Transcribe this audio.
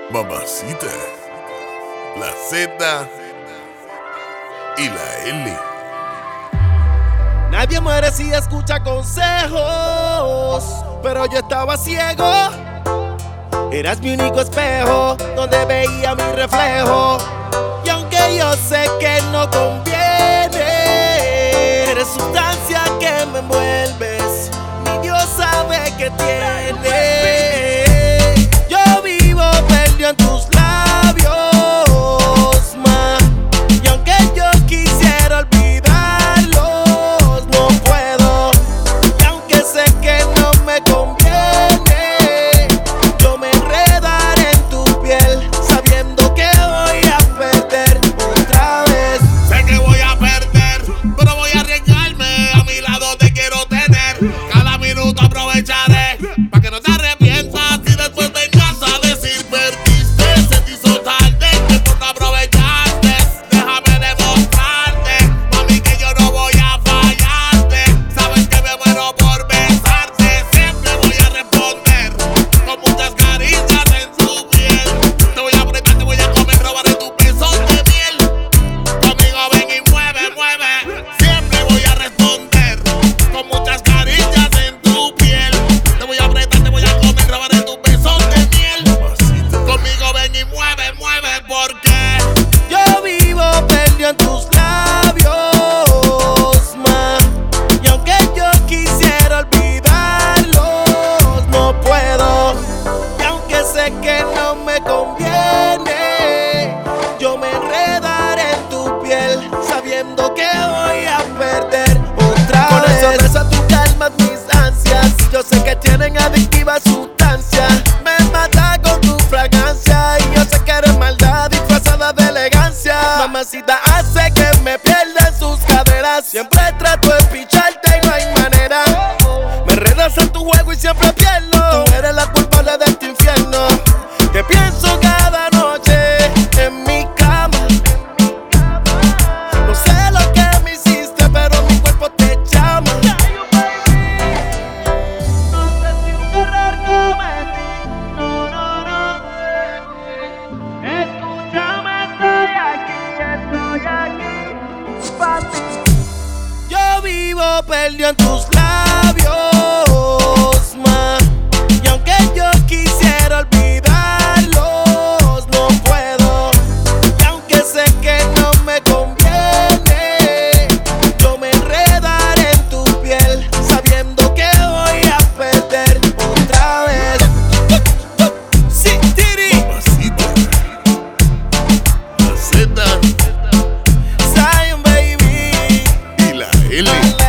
Mamacita, la Z y la L. Nadie muere si escucha consejos, pero yo estaba ciego. Eras mi único espejo, donde veía mi reflejo. Y aunque yo sé que no conviene, eres sustancia que me envuelves. Mi Dios sabe que tiene. Yo vivo perdido en tus labios, ma. Y aunque yo quisiera olvidarlos, no puedo. Y aunque sé que no me conviene, yo me enredaré en tu piel, sabiendo que voy a perder otra vez. Sé que voy a perder, pero voy a arriesgarme. A mi lado te quiero tener. Cada minuto aprovecharé, pa' que no te arrepientas y después vengas a decir perdiste. Se te hizo tarde, que tú no aprovechaste. Déjame demostrarte, mami, que yo no voy a fallarte. Sabes que me muero por besarte. Siempre voy a responder con muchas caricias en tu piel. Te voy a apretar, te voy a comer, robaré tus besos de miel. Conmigo ven y mueve, mueve. Siempre voy a responder con muchas caricias en tu piel. Te voy a apretar, te voy a comer, robaré tus besos de miel. Conmigo ven y mueve, mueve, porque Yo vivo perdido en tus labios, ma. Y aunque yo quisiera olvidarlos, no puedo. Y aunque sé que no me conviene, yo me enredaré en tu piel, sabiendo que voy a perder otra vez. Con eso reza tú calmas mis ansias. Yo sé que tienen adictiva sustancia. Me mata con tu fragancia. Y yo sé que eres maldad disfrazada de elegancia. Mamacita hace que me pierda en sus caderas. Siempre trato de picharte y no hay manera. Me enredas en tu juego y siempre pierdo. Tú eres la culpable de este infierno. Te pienso cada noche en mi cama. No sé lo que me hiciste, pero mi cuerpo te llama. Yo vivo perdido en tus labios, ma. Y aunque yo quisiera olvidarlos, no puedo. Y aunque sé que no me conviene, yo me enredaré en tu piel, sabiendo que voy a perder otra vez. Sí, Tiri. Mamacita, la Z Zion, baby. y la L.